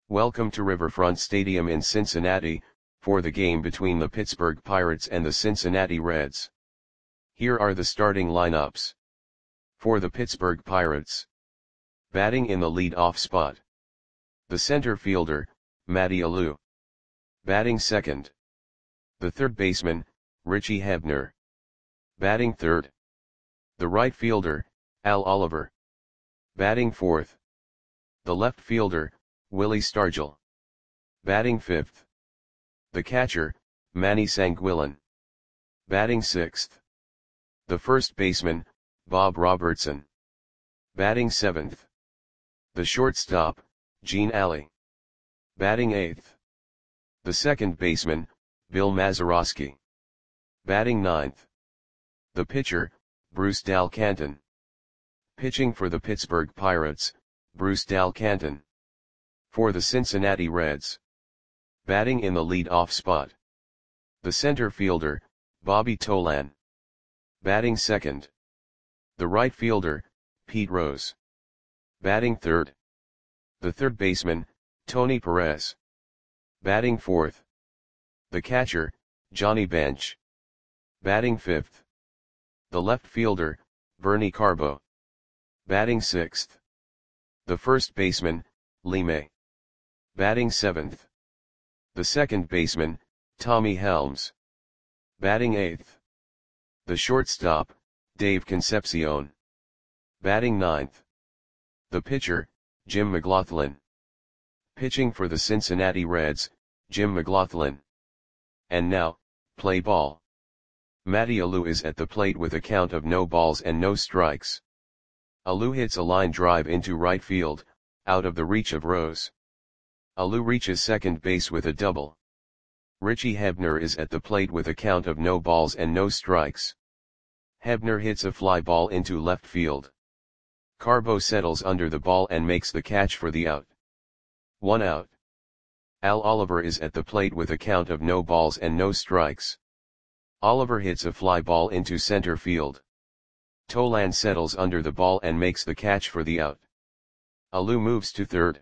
Welcome to Riverfront Stadium in Cincinnati, for the game between the Pittsburgh Pirates and the Cincinnati Reds. Here are the starting lineups. For the Pittsburgh Pirates. Batting in the lead-off spot. The center fielder, Matty Alou. Batting second. The third baseman, Richie Hebner. Batting third. The right fielder, Al Oliver. Batting fourth. The left fielder, Willie Stargell. Batting fifth. The catcher, Manny Sanguillén. Batting sixth. The first baseman, Bob Robertson. Batting seventh. The shortstop, Gene Alley. Batting eighth. The second baseman, Bill Mazeroski. Batting ninth. The pitcher, Bruce Dal Canton. Pitching for the Pittsburgh Pirates, Bruce Dal Canton. For the Cincinnati Reds. Batting in the lead-off spot. The center fielder, Bobby Tolan. Batting second. The right fielder, Pete Rose. Batting third. The third baseman, Tony Perez. Batting fourth. The catcher, Johnny Bench. Batting fifth. The left fielder, Bernie Carbo. Batting sixth. The first baseman, Lee May. Batting seventh. The second baseman, Tommy Helms. Batting eighth. The shortstop, Dave Concepcion. Batting ninth. The pitcher, Jim McLaughlin. Pitching for the Cincinnati Reds, Jim McLaughlin. And now, play ball. Matty Alou is at the plate with a count of no balls and no strikes. Alou hits a line drive into right field, out of the reach of Rose. Alou reaches second base with a double. Richie Hebner is at the plate with a count of no balls and no strikes. Hebner hits a fly ball into left field. Carbo settles under the ball and makes the catch for the out. 1 out. Al Oliver is at the plate with a count of no balls and no strikes. Oliver hits a fly ball into center field. Tolan settles under the ball and makes the catch for the out. Alou moves to third.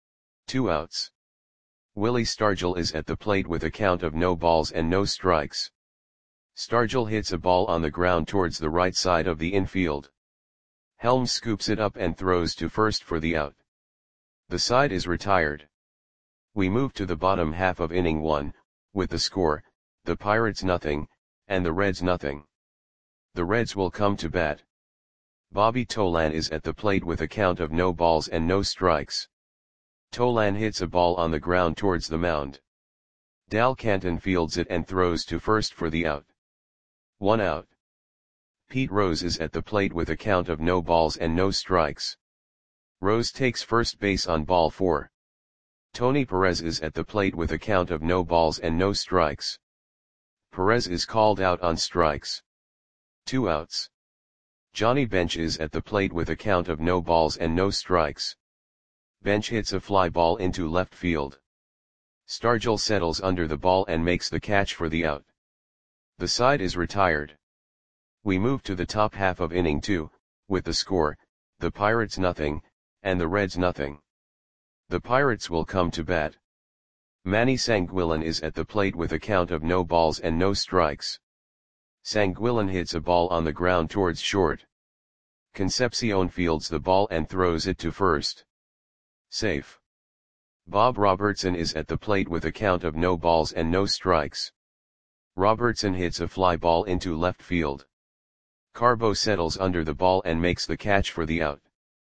2 outs. Willie Stargell is at the plate with a count of no balls and no strikes. Stargell hits a ball on the ground towards the right side of the infield. Helms scoops it up and throws to first for the out. The side is retired. We move to the bottom half of inning 1, with the score, the Pirates nothing, and the Reds nothing. The Reds will come to bat. Bobby Tolan is at the plate with a count of no balls and no strikes. Tolan hits a ball on the ground towards the mound. Dal Canton fields it and throws to first for the out. 1 out. Pete Rose is at the plate with a count of no balls and no strikes. Rose takes first base on ball 4. Tony Perez is at the plate with a count of no balls and no strikes. Perez is called out on strikes. 2 outs. Johnny Bench is at the plate with a count of no balls and no strikes. Bench hits a fly ball into left field. Stargell settles under the ball and makes the catch for the out. The side is retired. We move to the top half of inning 2, with the score, the Pirates nothing, and the Reds nothing. The Pirates will come to bat. Manny Sanguillén is at the plate with a count of no balls and no strikes. Sanguillén hits a ball on the ground towards short. Concepcion fields the ball and throws it to first. Safe. Bob Robertson is at the plate with a count of no balls and no strikes. Robertson hits a fly ball into left field. Carbo settles under the ball and makes the catch for the out.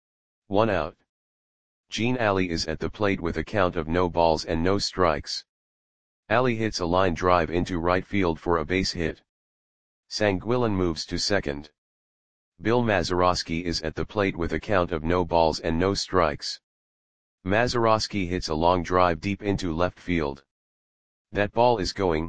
1 out. Gene Alley is at the plate with a count of no balls and no strikes. Alley hits a line drive into right field for a base hit. Sanguillén moves to second. Bill Mazeroski is at the plate with a count of no balls and no strikes. Mazeroski hits a long drive deep into left field. That ball is gone.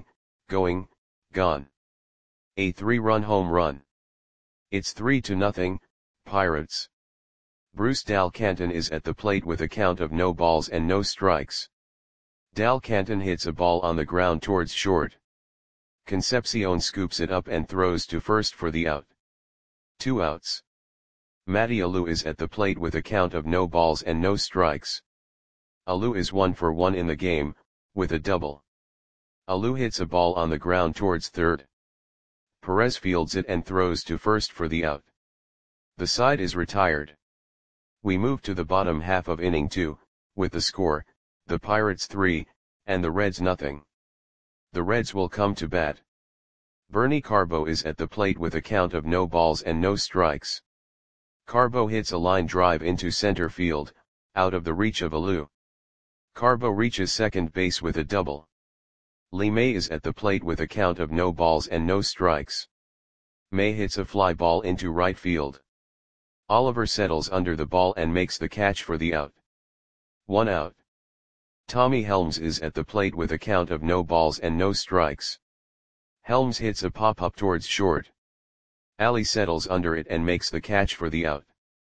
A 3-run home run. It's 3-0, Pirates. Bruce Dal Canton is at the plate with a count of no balls and no strikes. Dal Canton hits a ball on the ground towards short. Concepcion scoops it up and throws to first for the out. 2 outs. Matty Alou is at the plate with a count of no balls and no strikes. Alou is 1 for 1 in the game, with a double. Alou hits a ball on the ground towards third. Perez fields it and throws to first for the out. The side is retired. We move to the bottom half of inning 2, with the score, the Pirates 3, and the Reds nothing. The Reds will come to bat. Bernie Carbo is at the plate with a count of no balls and no strikes. Carbo hits a line drive into center field, out of the reach of Alou. Carbo reaches second base with a double. Lee May is at the plate with a count of no balls and no strikes. May hits a fly ball into right field. Oliver settles under the ball and makes the catch for the out. 1 out. Tommy Helms is at the plate with a count of no balls and no strikes. Helms hits a pop-up towards short. Ali settles under it and makes the catch for the out.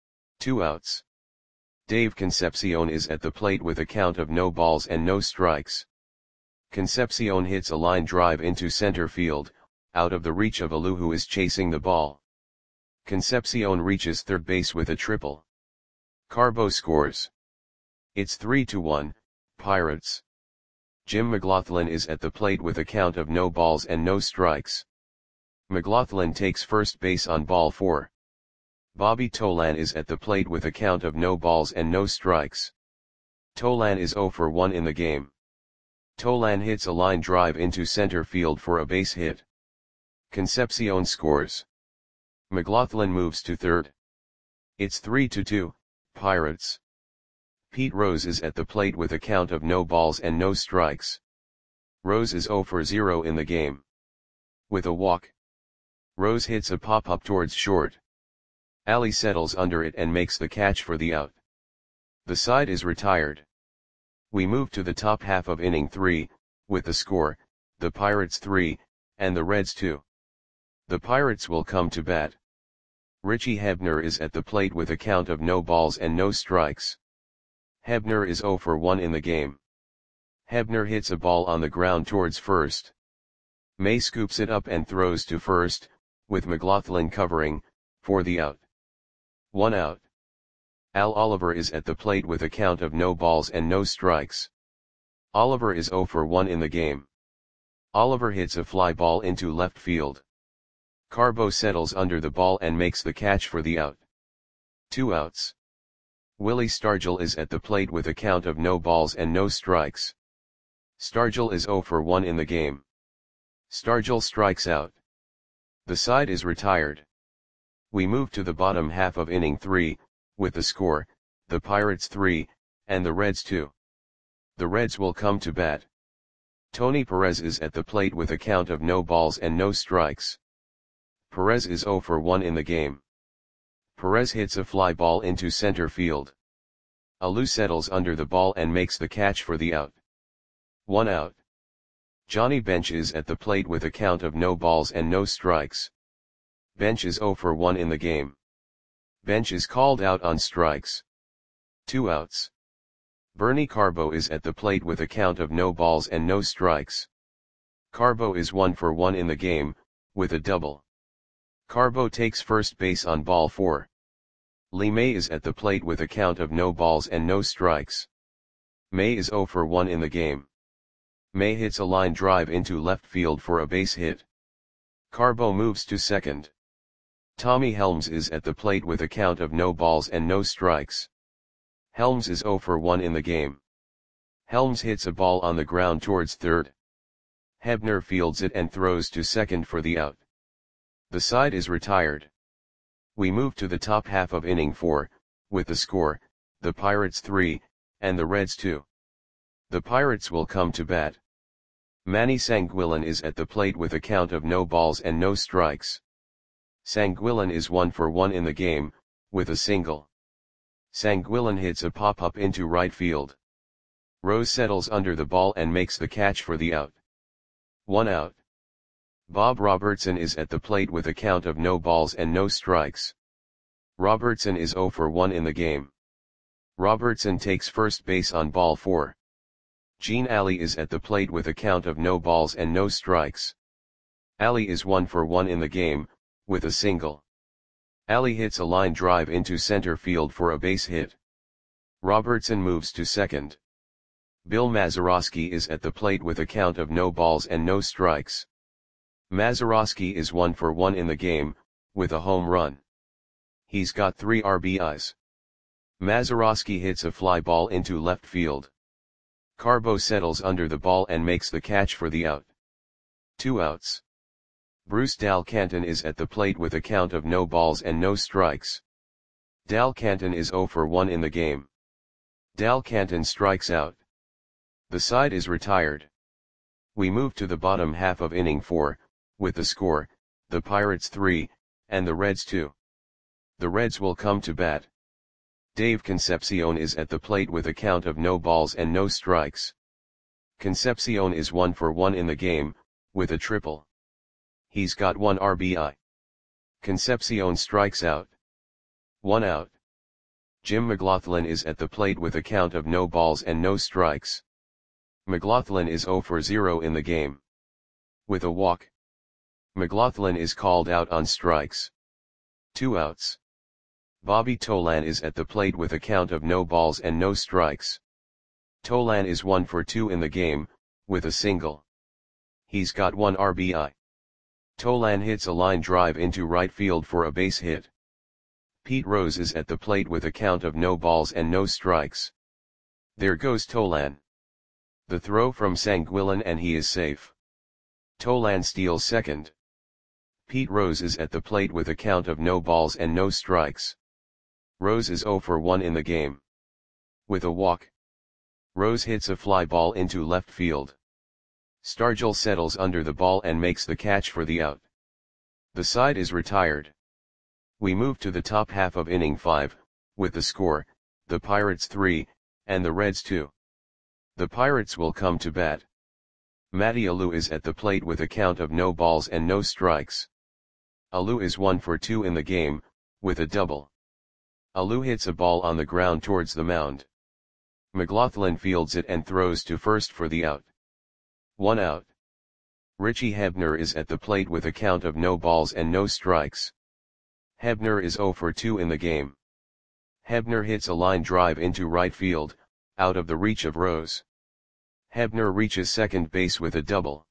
2 outs. Dave Concepcion is at the plate with a count of no balls and no strikes. Concepcion hits a line drive into center field, out of the reach of Alou who is chasing the ball. Concepcion reaches third base with a triple. Carbo scores. It's 3-1, Pirates. Jim McLaughlin is at the plate with a count of no balls and no strikes. McLaughlin takes first base on ball 4. Bobby Tolan is at the plate with a count of no balls and no strikes. Tolan is 0 for 1 in the game. Tolan hits a line drive into center field for a base hit. Concepcion scores. McLaughlin moves to third. It's 3-2, Pirates. Pete Rose is at the plate with a count of no balls and no strikes. Rose is 0 for 0 in the game. With a walk. Rose hits a pop-up towards short. Ali settles under it and makes the catch for the out. The side is retired. We move to the top half of inning 3, with the score, the Pirates 3, and the Reds 2. The Pirates will come to bat. Richie Hebner is at the plate with a count of no balls and no strikes. Hebner is 0 for 1 in the game. Hebner hits a ball on the ground towards first. May scoops it up and throws to first, with McLaughlin covering, for the out. 1 out. Al Oliver is at the plate with a count of no balls and no strikes. Oliver is 0 for 1 in the game. Oliver hits a fly ball into left field. Carbo settles under the ball and makes the catch for the out. 2 outs. Willie Stargell is at the plate with a count of no balls and no strikes. Stargell is 0 for 1 in the game. Stargell strikes out. The side is retired. We move to the bottom half of inning 3, with the score, the Pirates 3, and the Reds 2. The Reds will come to bat. Tony Perez is at the plate with a count of no balls and no strikes. Perez is 0 for 1 in the game. Perez hits a fly ball into center field. Alou settles under the ball and makes the catch for the out. 1 out. Johnny Bench is at the plate with a count of no balls and no strikes. Bench is 0 for 1 in the game. Bench is called out on strikes. 2 outs. Bernie Carbo is at the plate with a count of no balls and no strikes. Carbo is 1 for 1 in the game, with a double. Carbo takes first base on ball 4. Lee May is at the plate with a count of no balls and no strikes. May is 0 for 1 in the game. May hits a line drive into left field for a base hit. Carbo moves to second. Tommy Helms is at the plate with a count of no balls and no strikes. Helms is 0 for 1 in the game. Helms hits a ball on the ground towards third. Hebner fields it and throws to second for the out. The side is retired. We move to the top half of inning 4, with the score, the Pirates 3, and the Reds 2. The Pirates will come to bat. Manny Sanguillen is at the plate with a count of no balls and no strikes. Sanguillen is 1 for 1 in the game, with a single. Sanguillen hits a pop-up into right field. Rose settles under the ball and makes the catch for the out. 1 out. Bob Robertson is at the plate with a count of no balls and no strikes. Robertson is 0 for 1 in the game. Robertson takes first base on ball 4. Gene Alley is at the plate with a count of no balls and no strikes. Alley is 1 for 1 in the game, with a single. Alley hits a line drive into center field for a base hit. Robertson moves to second. Bill Mazeroski is at the plate with a count of no balls and no strikes. Mazeroski is 1 for 1 in the game, with a home run. He's got 3 RBIs. Mazeroski hits a fly ball into left field. Carbo settles under the ball and makes the catch for the out. 2 outs. Bruce Dal Canton is at the plate with a count of no balls and no strikes. Dal Canton is 0 for 1 in the game. Dal Canton strikes out. The side is retired. We move to the bottom half of inning 4, with the score, the Pirates 3, and the Reds 2. The Reds will come to bat. Dave Concepcion is at the plate with a count of no balls and no strikes. Concepcion is 1 for 1 in the game, with a triple. He's got 1 RBI. Concepcion strikes out. 1 out. Jim McLaughlin is at the plate with a count of no balls and no strikes. McLaughlin is 0 for 0 in the game. With a walk. McLaughlin is called out on strikes. 2 outs. Bobby Tolan is at the plate with a count of no balls and no strikes. Tolan is 1 for 2 in the game, with a single. He's got 1 RBI. Tolan hits a line drive into right field for a base hit. Pete Rose is at the plate with a count of no balls and no strikes. There goes Tolan. The throw from Sanguillén and he is safe. Tolan steals second. Pete Rose is at the plate with a count of no balls and no strikes. Rose is 0 for 1 in the game. With a walk. Rose hits a fly ball into left field. Stargell settles under the ball and makes the catch for the out. The side is retired. We move to the top half of inning 5, with the score, the Pirates 3, and the Reds 2. The Pirates will come to bat. Matty Alou is at the plate with a count of no balls and no strikes. Alou is 1 for 2 in the game, with a double. Alou hits a ball on the ground towards the mound. McLaughlin fields it and throws to first for the out. 1 out. Richie Hebner is at the plate with a count of no balls and no strikes. Hebner is 0 for 2 in the game. Hebner hits a line drive into right field, out of the reach of Rose. Hebner reaches second base with a double.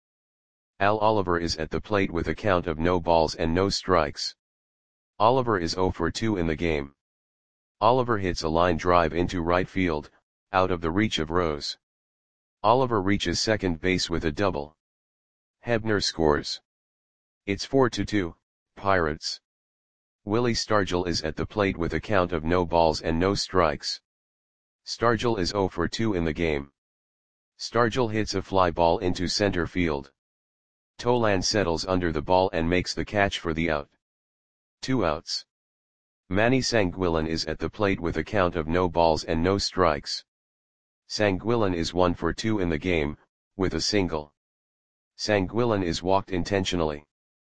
Al Oliver is at the plate with a count of no balls and no strikes. Oliver is 0 for 2 in the game. Oliver hits a line drive into right field, out of the reach of Rose. Oliver reaches second base with a double. Hebner scores. It's 4-2, Pirates. Willie Stargell is at the plate with a count of no balls and no strikes. Stargell is 0 for 2 in the game. Stargell hits a fly ball into center field. Tolan settles under the ball and makes the catch for the out. 2 outs. Manny Sanguillén is at the plate with a count of no balls and no strikes. Sanguillén is 1 for 2 in the game, with a single. Sanguillén is walked intentionally.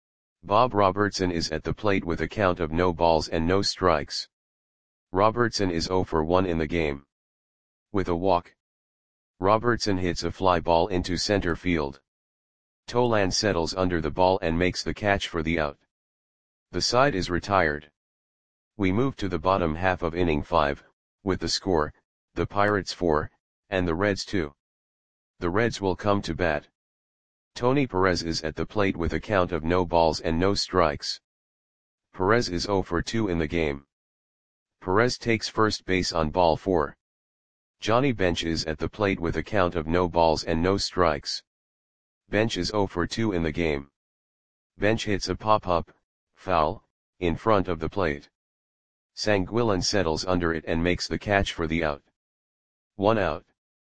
Bob Robertson is at the plate with a count of no balls and no strikes. Robertson is 0 for 1 in the game. With a walk. Robertson hits a fly ball into center field. Tolan settles under the ball and makes the catch for the out. The side is retired. We move to the bottom half of inning 5, with the score, the Pirates 4, and the Reds 2. The Reds will come to bat. Tony Perez is at the plate with a count of no balls and no strikes. Perez is 0 for 2 in the game. Perez takes first base on ball 4. Johnny Bench is at the plate with a count of no balls and no strikes. Bench is 0 for 2 in the game. Bench hits a pop-up, foul, in front of the plate. Sanguillén settles under it and makes the catch for the out. 1 out.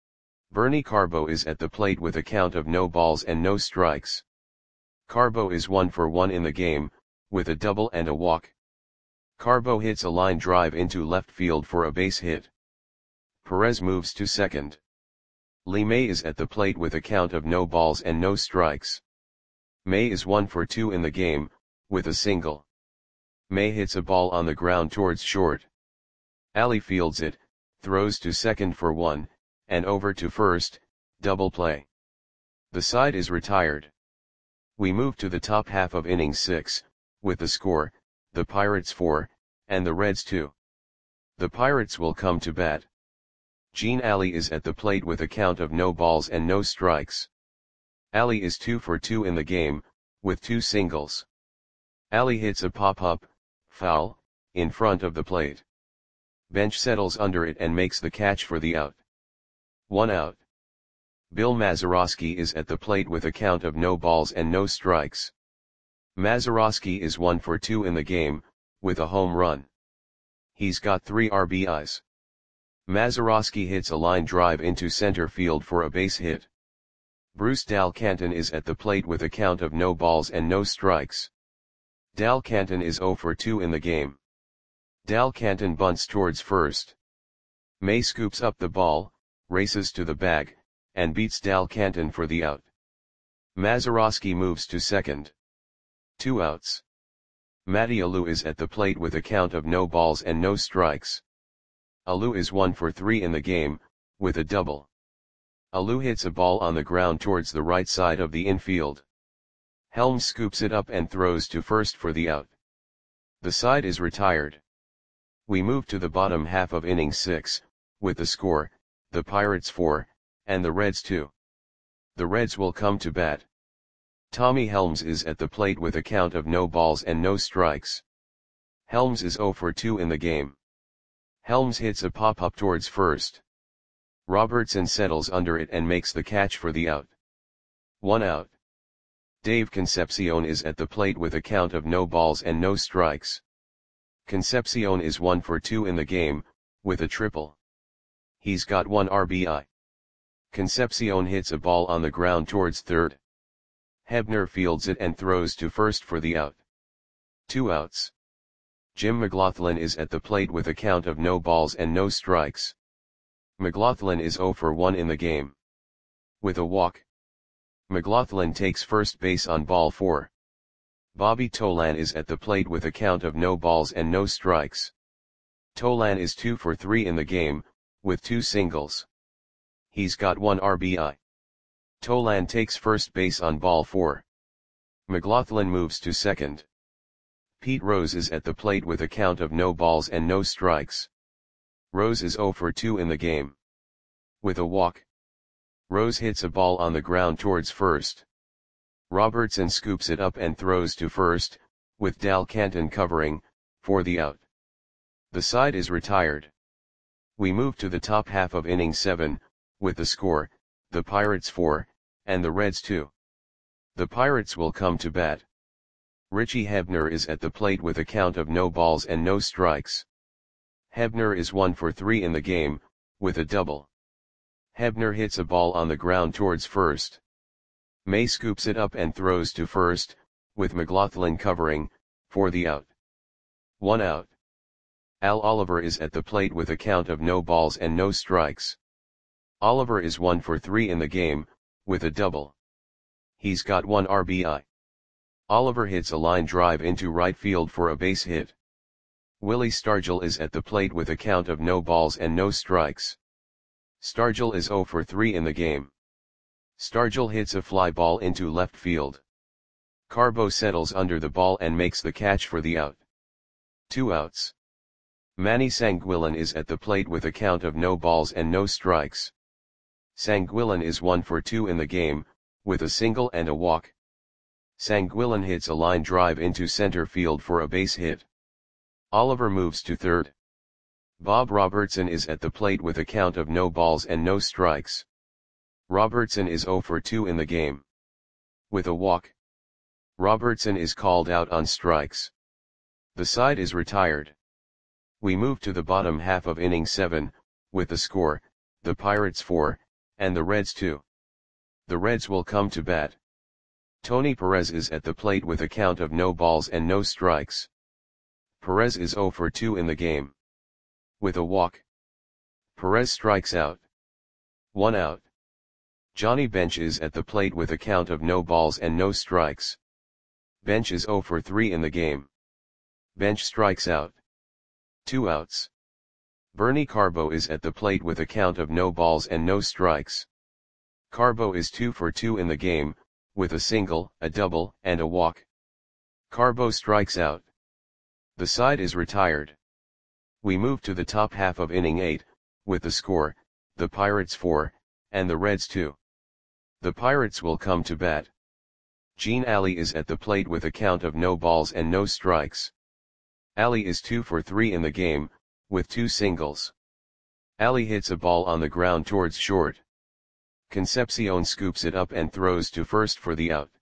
Bernie Carbo is at the plate with a count of no balls and no strikes. Carbo is 1 for 1 in the game, with a double and a walk. Carbo hits a line drive into left field for a base hit. Perez moves to second. Lee May is at the plate with a count of no balls and no strikes. May is 1 for 2 in the game, with a single. May hits a ball on the ground towards short. Ali fields it, throws to second for 1, and over to first, double play. The side is retired. We move to the top half of inning 6, with the score, the Pirates 4, and the Reds 2. The Pirates will come to bat. Gene Ali is at the plate with a count of no balls and no strikes. Ali is 2 for 2 in the game, with 2 singles. Ali hits a pop-up, foul, in front of the plate. Bench settles under it and makes the catch for the out. 1 out. Bill Mazeroski is at the plate with a count of no balls and no strikes. Mazeroski is 1 for 2 in the game, with a home run. He's got 3 RBIs. Mazeroski hits a line drive into center field for a base hit. Bruce Dal Canton is at the plate with a count of no balls and no strikes. Dal Canton is 0 for 2 in the game. Dal Canton bunts towards first. May scoops up the ball, races to the bag, and beats Dal Canton for the out. Mazeroski moves to second. 2 outs. Matty Alou is at the plate with a count of no balls and no strikes. Alou is 1 for 3 in the game, with a double. Alou hits a ball on the ground towards the right side of the infield. Helms scoops it up and throws to first for the out. The side is retired. We move to the bottom half of inning 6, with the score, the Pirates 4, and the Reds 2. The Reds will come to bat. Tommy Helms is at the plate with a count of no balls and no strikes. Helms is 0 for 2 in the game. Helms hits a pop-up towards first. Robertson settles under it and makes the catch for the out. 1 out. Dave Concepcion is at the plate with a count of no balls and no strikes. Concepcion is 1 for 2 in the game, with a triple. He's got 1 RBI. Concepcion hits a ball on the ground towards third. Hebner fields it and throws to first for the out. 2 outs. Jim McLaughlin is at the plate with a count of no balls and no strikes. McLaughlin is 0 for 1 in the game. With a walk. McLaughlin takes first base on ball 4. Bobby Tolan is at the plate with a count of no balls and no strikes. Tolan is 2 for 3 in the game, with 2 singles. He's got 1 RBI. Tolan takes first base on ball 4. McLaughlin moves to second. Pete Rose is at the plate with a count of no balls and no strikes. Rose is 0 for 2 in the game. With a walk. Rose hits a ball on the ground towards first. Robertson scoops it up and throws to first, with Dal Canton covering, for the out. The side is retired. We move to the top half of inning 7, with the score, the Pirates 4, and the Reds 2. The Pirates will come to bat. Richie Hebner is at the plate with a count of no balls and no strikes. Hebner is 1 for 3 in the game, with a double. Hebner hits a ball on the ground towards first. May scoops it up and throws to first, with McLaughlin covering, for the out. 1 out. Al Oliver is at the plate with a count of no balls and no strikes. Oliver is 1 for 3 in the game, with a double. He's got 1 RBI. Oliver hits a line drive into right field for a base hit. Willie Stargell is at the plate with a count of no balls and no strikes. Stargell is 0 for 3 in the game. Stargell hits a fly ball into left field. Carbo settles under the ball and makes the catch for the out. 2 outs. Manny Sanguillen is at the plate with a count of no balls and no strikes. Sanguillen is 1 for 2 in the game, with a single and a walk. Sanguillen hits a line drive into center field for a base hit. Oliver moves to third. Bob Robertson is at the plate with a count of no balls and no strikes. Robertson is 0 for 2 in the game. With a walk. Robertson is called out on strikes. The side is retired. We move to the bottom half of inning 7, with the score, the Pirates 4, and the Reds 2. The Reds will come to bat. Tony Perez is at the plate with a count of no balls and no strikes. Perez is 0 for 2 in the game. With a walk. Perez strikes out. 1 out. Johnny Bench is at the plate with a count of no balls and no strikes. Bench is 0 for 3 in the game. Bench strikes out. 2 outs. Bernie Carbo is at the plate with a count of no balls and no strikes. Carbo is 2 for 2 in the game, with a single, a double, and a walk. Carbo strikes out. The side is retired. We move to the top half of inning 8, with the score, the Pirates 4, and the Reds 2. The Pirates will come to bat. Gene Ali is at the plate with a count of no balls and no strikes. Ali is 2 for 3 in the game, with 2 singles. Ali hits a ball on the ground towards short. Concepcion scoops it up and throws to first for the out.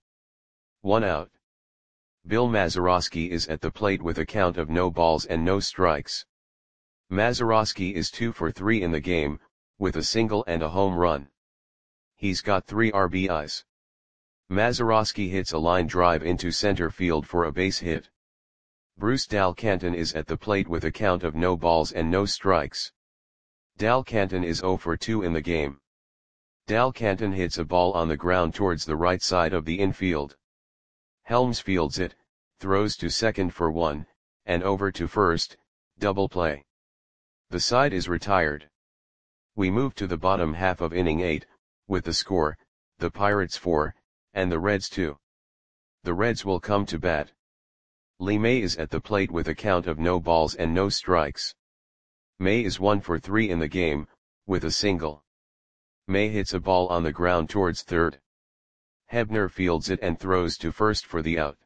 1 out. Bill Mazeroski is at the plate with a count of no balls and no strikes. Mazeroski is 2 for 3 in the game, with a single and a home run. He's got 3 RBIs. Mazeroski hits a line drive into center field for a base hit. Bruce Dal Canton is at the plate with a count of no balls and no strikes. Dal Canton is 0 for 2 in the game. Dal Canton hits a ball on the ground towards the right side of the infield. Helms fields it, throws to second for 1, and over to first, double play. The side is retired. We move to the bottom half of inning 8, with the score, the Pirates 4, and the Reds 2. The Reds will come to bat. Lee May is at the plate with a count of no balls and no strikes. May is 1 for 3 in the game, with a single. May hits a ball on the ground towards third. Hebner fields it and throws to first for the out.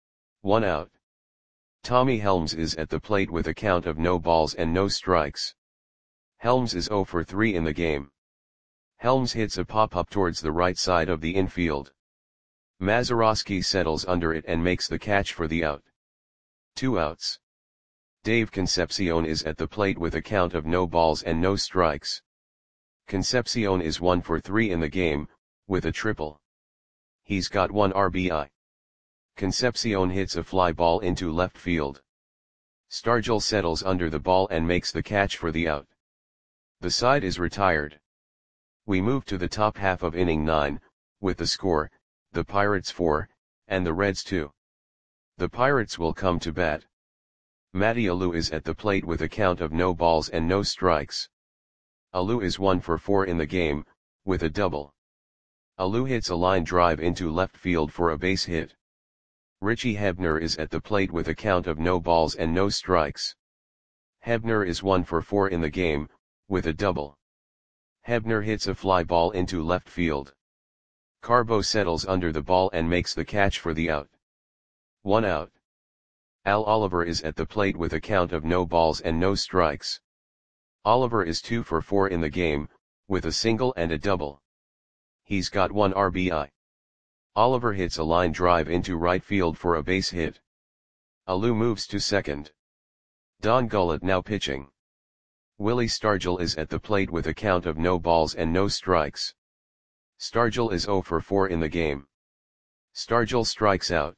1 out. Tommy Helms is at the plate with a count of no balls and no strikes. Helms is 0 for 3 in the game. Helms hits a pop-up towards the right side of the infield. Mazeroski settles under it and makes the catch for the out. 2 outs. Dave Concepcion is at the plate with a count of no balls and no strikes. Concepcion is 1 for 3 in the game, with a triple. He's got 1 RBI. Concepcion hits a fly ball into left field. Stargell settles under the ball and makes the catch for the out. The side is retired. We move to the top half of inning 9, with the score, the Pirates 4, and the Reds 2. The Pirates will come to bat. Matty Alou is at the plate with a count of no balls and no strikes. Alou is 1 for 4 in the game, with a double. Alou hits a line drive into left field for a base hit. Richie Hebner is at the plate with a count of no balls and no strikes. Hebner is 1 for 4 in the game, with a double. Hebner hits a fly ball into left field. Carbo settles under the ball and makes the catch for the out. 1 out. Al Oliver is at the plate with a count of no balls and no strikes. Oliver is 2 for 4 in the game, with a single and a double. He's got 1 RBI. Oliver hits a line drive into right field for a base hit. Alou moves to second. Don Gullett now pitching. Willie Stargell is at the plate with a count of no balls and no strikes. Stargell is 0 for 4 in the game. Stargell strikes out.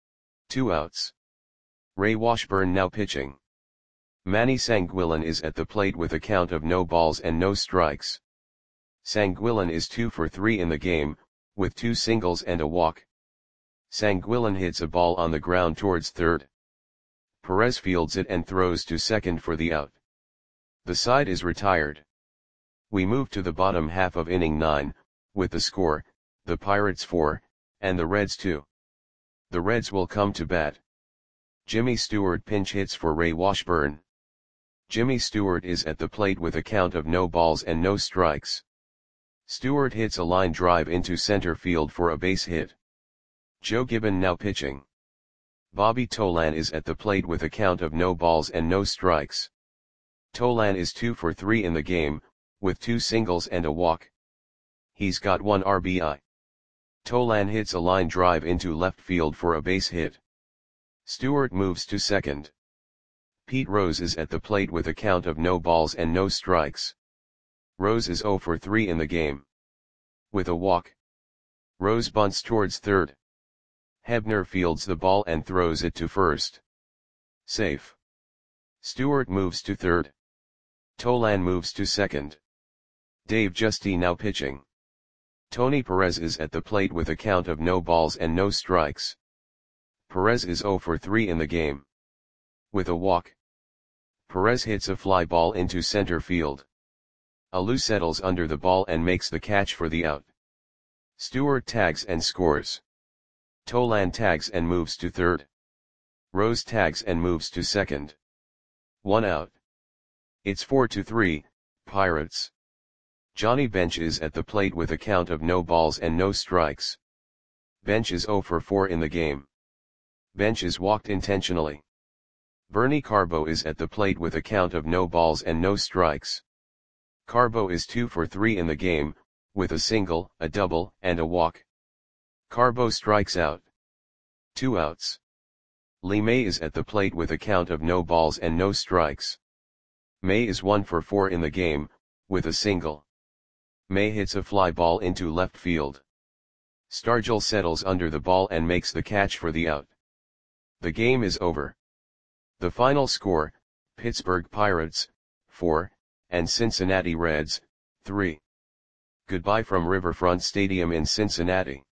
2 outs. Ray Washburn now pitching. Manny Sanguillen is at the plate with a count of no balls and no strikes. Sanguillen is 2 for 3 in the game, with 2 singles and a walk. Sanguillen hits a ball on the ground towards third. Perez fields it and throws to second for the out. The side is retired. We move to the bottom half of inning 9, with the score, the Pirates 4, and the Reds 2. The Reds will come to bat. Jimmy Stewart pinch hits for Ray Washburn. Jimmy Stewart is at the plate with a count of no balls and no strikes. Stewart hits a line drive into center field for a base hit. Joe Gibbon now pitching. Bobby Tolan is at the plate with a count of no balls and no strikes. Tolan is 2 for 3 in the game, with 2 singles and a walk. He's got 1 RBI. Tolan hits a line drive into left field for a base hit. Stewart moves to second. Pete Rose is at the plate with a count of no balls and no strikes. Rose is 0 for 3 in the game. With a walk. Rose bunts towards third. Hebner fields the ball and throws it to first. Safe. Stewart moves to third. Tolan moves to second. Dave Justy now pitching. Tony Perez is at the plate with a count of no balls and no strikes. Perez is 0 for 3 in the game. With a walk. Perez hits a fly ball into center field. Alou settles under the ball and makes the catch for the out. Stewart tags and scores. Tolan tags and moves to third. Rose tags and moves to second. 1 out. It's 4-3, Pirates. Johnny Bench is at the plate with a count of no balls and no strikes. Bench is 0 for 4 in the game. Bench is walked intentionally. Bernie Carbo is at the plate with a count of no balls and no strikes. Carbo is 2 for 3 in the game, with a single, a double, and a walk. Carbo strikes out. 2 outs. Lee May is at the plate with a count of no balls and no strikes. May is 1 for 4 in the game, with a single. May hits a fly ball into left field. Stargell settles under the ball and makes the catch for the out. The game is over. The final score, Pittsburgh Pirates, 4, and Cincinnati Reds, 3. Goodbye from Riverfront Stadium in Cincinnati.